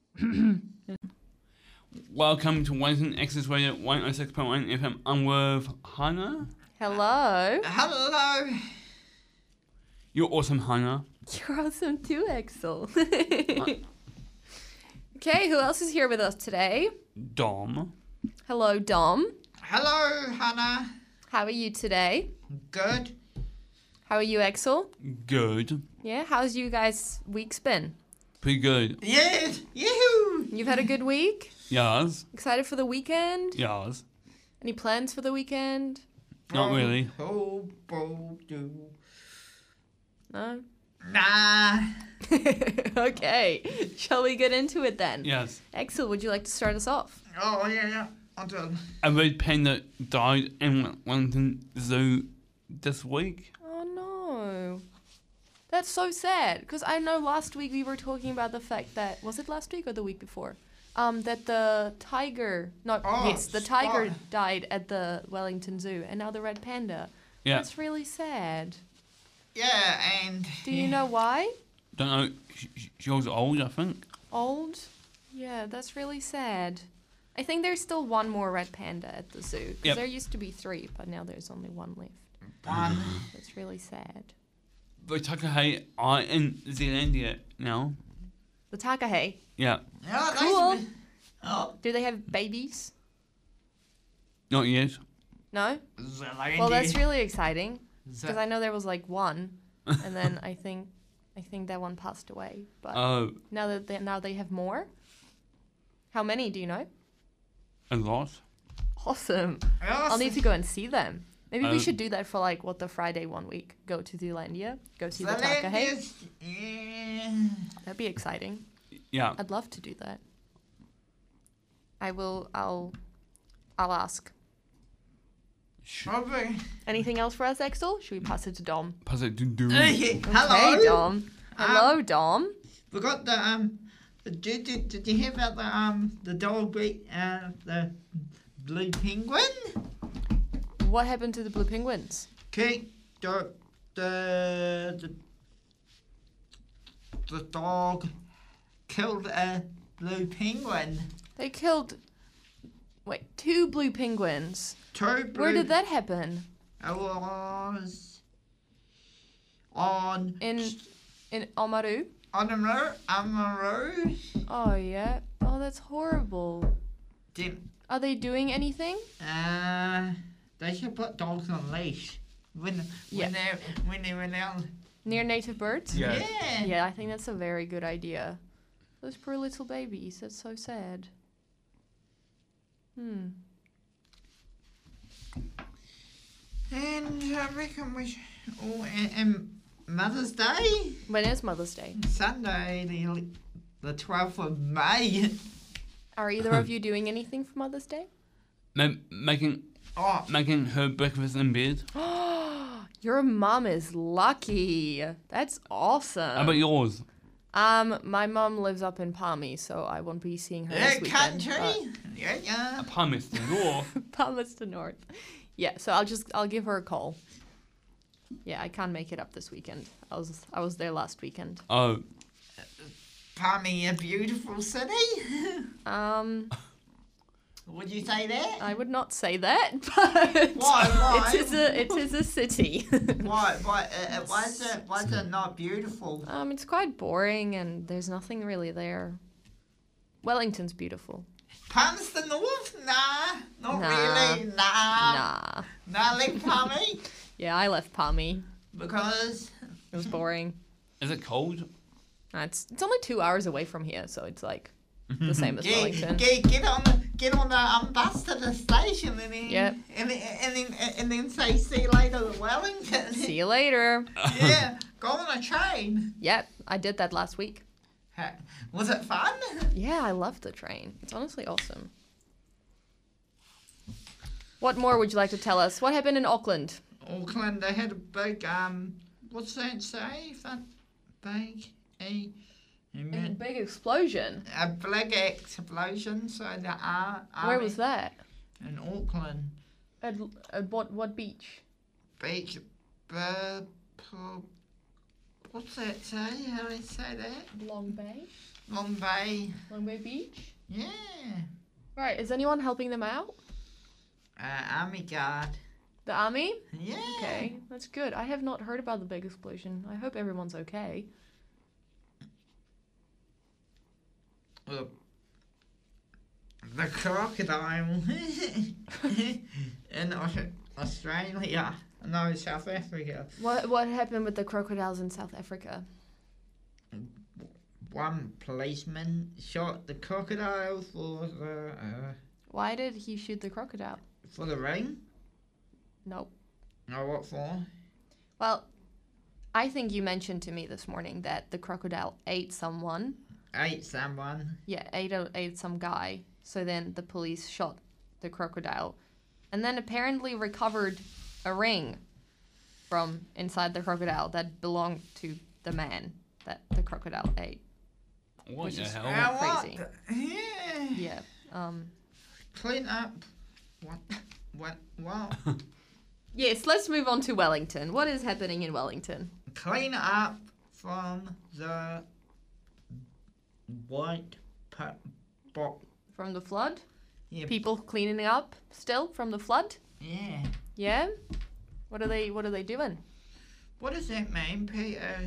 Welcome to Wellington Access Radio one oh six point one F M. I'm with Hannah. Hello. Hello. You're awesome, Hannah. You're awesome too, Axel. Okay, who else is here with us today? Dom. Hello, Dom. Hello, Hannah. How are you today? Good. How are you, Axel? Good. Yeah, how's you guys' week's been? Pretty good. Yes. Yoo-hoo. You've had a good week? Yes. Excited for the weekend? Yes. Any plans for the weekend? Not really. Oh, oh, do. No? Nah. Okay, shall we get into it then? Yes. Axel, would you like to start us off? Oh, yeah, yeah. I'll do it. A red panda died in Wellington Zoo this week. Oh no. That's so sad, because I know last week we were talking about the fact that, was it last week or the week before? Um, that the tiger, no, Oh, yes, the tiger Spot. died at the Wellington Zoo, and now the red panda. Yeah. That's really sad. Yeah, and... Do you know why? Don't know. She, she- she was old, I think. Old? Yeah, that's really sad. I think there's still one more red panda at the zoo, because Yep. there used to be three, but now there's only one left. One. That's really sad. The Takahe are in Zealandia now. The Takahe. Yeah. Yeah, they Cool. should be- Oh. Do they have babies? Not yet. No? Zealandia. Well, that's really exciting, Ze- because I know there was like one, and then I think I think that one passed away. But Oh, now that they, now they have more. How many do you know? a lot. Awesome. Yeah, I'll need to go and see them. Maybe we Um, should do that for like what the Friday one week. Go to Zealandia, go see the Takahe. Zealandia's- Yeah. That'd be exciting. Yeah. I'd love to do that. I will. I'll. I'll ask. Okay. Anything else for us, Axel? Should we pass it to Dom? Pass it to Doom. Okay, hello. Hey, Dom. Hello, Dom. We got the um. Did, did, did you hear about the um the dog beat uh the blue penguin? What happened to the blue penguins? Okay, the the the, the dog killed a blue penguin. They killed. Wait, two blue penguins. Two blue. Where did that happen? It was on In in Oamaru. Oamaru. Oamaru. Oh yeah. Oh, that's horrible. Dim. Are they doing anything? Uh, they should put dogs on leash when Yeah. when they when they went out. Near native birds? Yeah. Yeah. Yeah, I think that's a very good idea. Those poor little babies. That's so sad. Hmm. And I reckon we should, oh, and, and Mother's Day. When is Mother's Day? Sunday, the the twelfth of May. Are either of you doing anything for Mother's Day? Ma- making oh. making her breakfast in bed. Your mom is lucky. That's awesome. How about yours? Um, my mom lives up in Palmy, so I won't be seeing her Yeah, this weekend. country. Yeah, yeah. Palmerston North. Palmerston North. Yeah, so I'll just I'll give her a call. Yeah, I can't make it up this weekend. I was I was there last weekend. Oh. Palmy, a beautiful city. Um. Would you say that? I would not say that, but Why? Why? it is a it is a city. Why? Why? Uh, uh, why is it? Why is it not beautiful? Um, it's quite boring and there's nothing really there. Wellington's beautiful. Palmerston North? Nah, not Nah. really. Nah. Nah. Nah, leave Palmy Yeah, I left Palmy. because It was boring. Is it cold? Uh, it's it's only two hours away from here, so it's like the same as get, Wellington. get, get on the get on the um, bus to the station and then Yep. and then and then and then say see you later to Wellington. See you later. Yeah, go on a train. Yep, I did that last week. Ha- Was it fun? Yeah, I love the train. It's honestly awesome. What more would you like to tell us? What happened in Auckland? Auckland, they had a big um, what's that say? That big a. A big explosion. A big explosion. So the ar- Where army was that? in Auckland At, at what what beach? beach. Uh, what's that say? How do they say that? Long Bay. Long Bay. Long Bay Beach. Yeah. Right. Is anyone helping them out? Uh, army guard. The army? Yeah. Okay, that's good. I have not heard about the big explosion. I hope everyone's okay. Well, the crocodile in Aus- Australia. No, South Africa. What what happened with the crocodiles in South Africa? One policeman shot the crocodile for the uh, Why did he shoot the crocodile? for the ring. Nope. No, what for? Well, I think you mentioned to me this morning that the crocodile ate someone. Ate someone. Yeah, ate a, ate some guy. So then the police shot the crocodile, and then apparently recovered a ring from inside the crocodile that belonged to the man that the crocodile ate. What which the is hell? Uh, what crazy. the- Yeah. Yeah. Um. Clean up. What? What? What? Yes. Let's move on to Wellington. What is happening in Wellington? Clean up from the white pa- bo- From the flood? Yeah. People cleaning up still from the flood? Yeah. Yeah. What are they? What are they doing? What does that mean, Peter?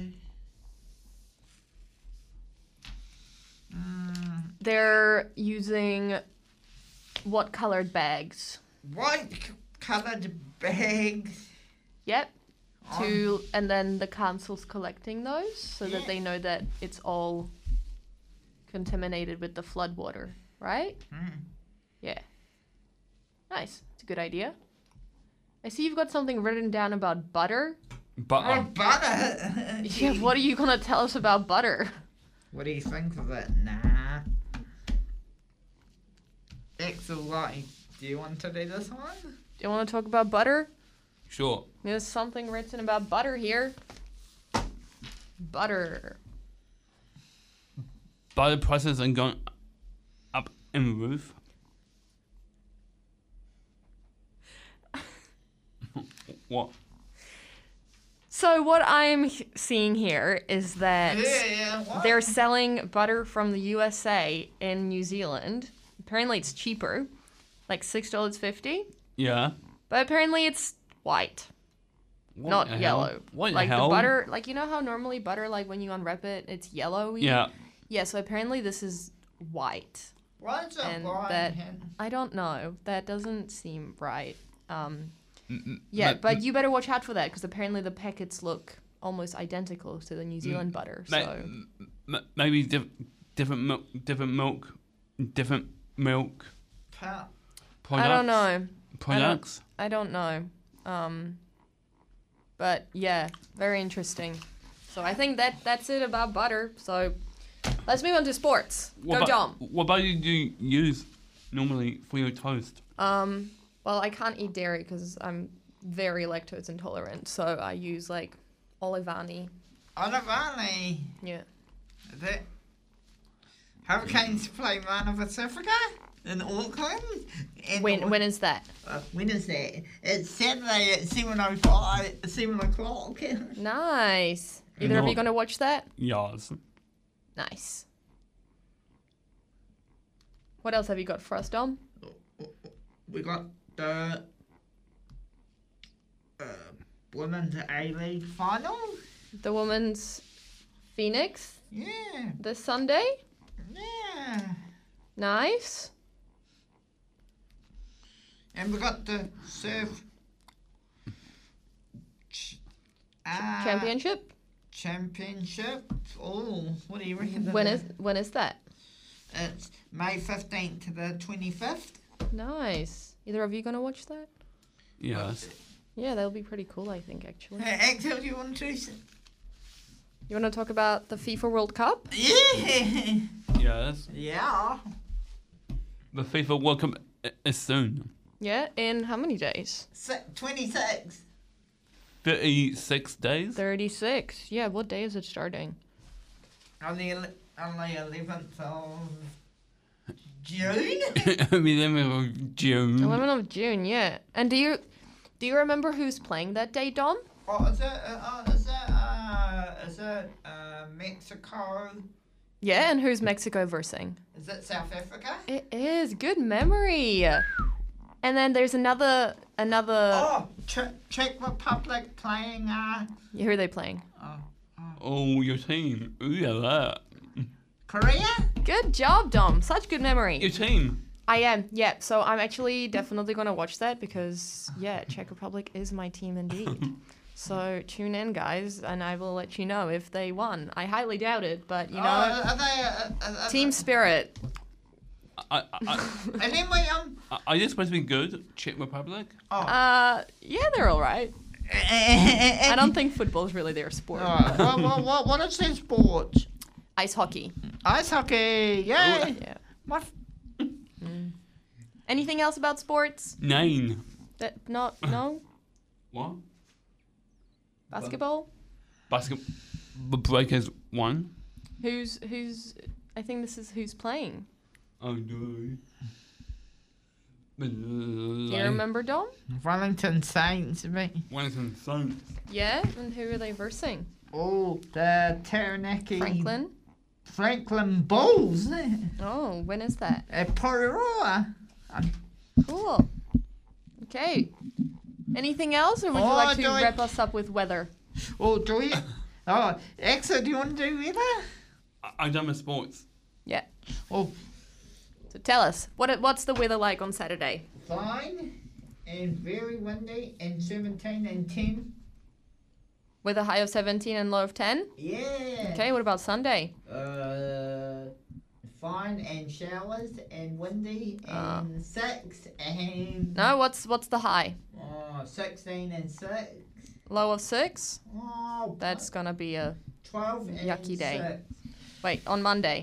Mm, They're using what colored bags? white c- coloured bags. Yep. To and then the council's collecting those so Yeah. that they know that it's all contaminated with the flood water, right? Mm. Yeah. Nice. It's a good idea. I see you've got something written down about butter. Butter. Butter. Yeah, what are you gonna tell us about butter? What do you think of it? Nah. Axel, what? Do you want to do this one? you want to talk about butter? Sure. There's something written about butter here. Butter. Butter prices are going up in the roof. What? So what I'm h- seeing here is that Yeah, yeah, what? they're selling butter from the U S A in New Zealand. Apparently it's cheaper, like six dollars fifty. Yeah. But apparently it's white, What not the hell? yellow. What the like hell? the butter, like you know how normally butter, like when you unwrap it, it's yellow. Yeah. Yeah. So apparently this is white. Why is it and blind that hen? I don't know. That doesn't seem right. Um, Mm, yeah, ma- but you better watch out for that because apparently the packets look almost identical to the New Zealand butter. Ma- So m- maybe diff- different milk, different milk, different milk Pa- products. I don't know. Products. I don't, I don't know. Um, but yeah, very interesting. So I think that that's it about butter. So let's move on to sports. What Go about, Dom. What butter do you use normally for your toast? Um, well, I can't eat dairy because I'm very lactose intolerant. So I use like Olivani. Olivani. Yeah. Is it? Hurricanes play Mana Pacifica in Auckland. And When when is that? Uh, when is that? It's Saturday at seven oh five, seven o'clock. Nice. Either of you Not- gonna watch that? Yes. Nice. What else have you got for us, Dom? We got the uh, Women's A-League final. The women's Phoenix Yeah, this Sunday. yeah. Nice. And we got the surf ch- uh, Championship. championship. Oh, what do you reckon? When of is when is that? that? It's May fifteenth to the twenty-fifth. Nice. Either of you gonna watch that? Yes. Yeah, that'll be pretty cool. I think actually. Hey, Axel, do you want to? s- You want to talk about the FIFA World Cup? Yeah. Yes. Yeah. The FIFA World Cup i- is soon. Yeah. In how many days? Si- twenty-six. Thirty-six days. Thirty-six. Yeah. What day is it starting? On the ele- on the eleventh of June. eleventh of June. Eleventh of June. Yeah. And do you do you remember who's playing that day, Dom? Oh, is it? Uh, uh, is it? Uh, is it uh, Mexico? Yeah. And who's Mexico versing? Is it South Africa? It is. Good memory. And then there's another another. Oh, Czech, Czech Republic playing. Uh, Who are they playing? Oh, your team. Ooh, yeah, that. Korea. Good job, Dom. Such good memory. Your team. I am, yeah. So I'm actually definitely going to watch that because, yeah, Czech Republic is my team indeed. So tune in, guys, and I will let you know if they won. I highly doubt it, but, you know, Oh, are they? Uh, uh, uh, team spirit. I, I, I, And then we um. I- are you supposed to be good, Czech Republic? Oh. Uh, yeah, they're all right. I don't think football's really their sport. Alright, what, what, what, what is their sport? Ice hockey. Ice hockey, yay! Yeah. What? Anything else about sports? Nine. That not no What? basketball. Basket. The Breakers won. Who's who's? I think this is who's playing. Oh no. Do Do you remember, Dom? Wellington Saints, me. Wellington Saints. Yeah, and who are they versing? Oh, the Taranaki. Franklin. Franklin Bulls. Oh, when is that? At Porirua. Cool. Okay. Anything else, or would you Oh, like to do I- wrap us up with weather? Oh, do we? Oh, Exa, do you want to do weather? I- I'm done with sports. Yeah. Oh, So tell us, what what's the weather like on Saturday? fine and very windy and seventeen and ten. With a high of seventeen and low of ten? Yeah. Okay, what about Sunday? Uh, fine and showers and windy Uh. and six and. No, what's what's the high? Oh, sixteen and six. Low of six? Oh, That's gonna be a twelve and yucky day. six. Wait, on Monday.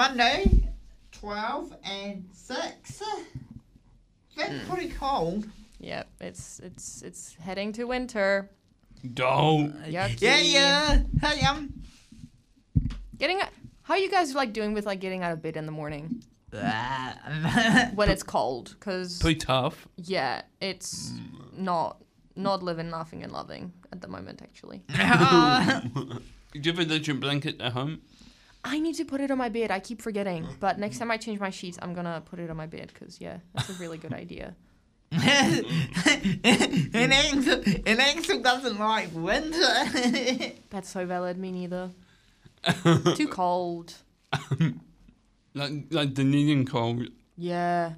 Monday, twelve and six. That's Hmm. pretty cold. Yep, it's it's it's heading to winter. Don't. Yucky. Yeah, yeah. Hey, um. Getting how are you guys like doing with like getting out of bed in the morning when it's cold? Cause Pretty tough. yeah, it's not not living, laughing, and loving at the moment. Actually, Do you have a legend blanket at home? I need to put it on my bed. I keep forgetting, but next time I change my sheets, I'm gonna put it on my bed because yeah, that's a really good idea. and Axel, and Axel doesn't like winter. That's so valid. Me neither. Too cold. Like like the Indian cold. Yeah.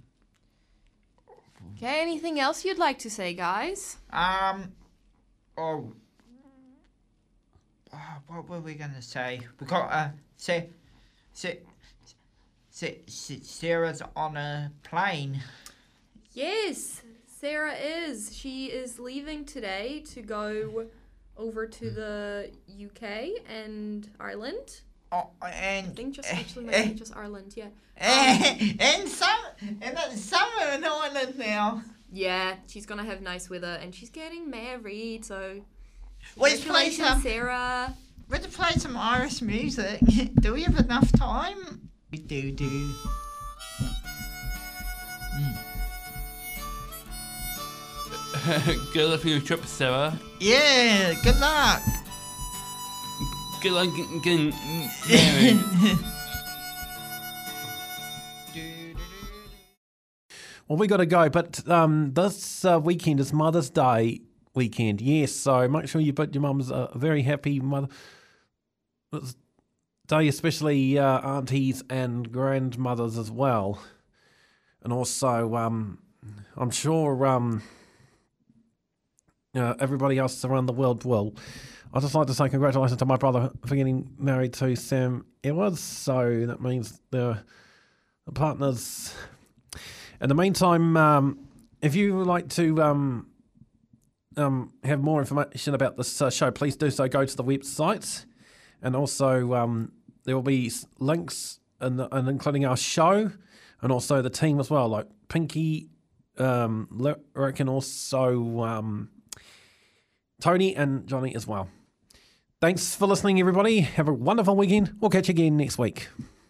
Okay. Anything else you'd like to say, guys? Um. Oh. Oh, what were we gonna say? We got uh. Say, say, say, Sarah's on a plane. Yes, Sarah is. She is leaving today to go over to the U K and Ireland. Oh, and I think just actually eh, maybe just Ireland, yeah. and, and some and it's summer in Ireland now. Yeah, she's gonna have nice weather and she's getting married, so Let's play congratulations, some. Sarah. Let's play some Irish music. Do we have enough time? We do do. Good luck for your trip, Sarah. Yeah, good luck. Good luck getting, getting married. Well, we got to go, but um, this uh, weekend is Mother's Day weekend. Yes, so make sure you put your mum's a very happy Mother's Day, especially uh, aunties and grandmothers as well. And also, um, I'm sure um, uh, everybody else around the world will. I'd just like to say congratulations to my brother for getting married to Sam Edwards. So that means the, the partners. In the meantime, um, if you would like to um, um, have more information about this uh, show, please do so. Go to the website. And also um, there will be links, in the, and including our show and also the team as well, like Pinky, um, Lyric, and also um, Tony and Johnny as well. Thanks for listening, everybody. Have a wonderful weekend. We'll catch you again next week.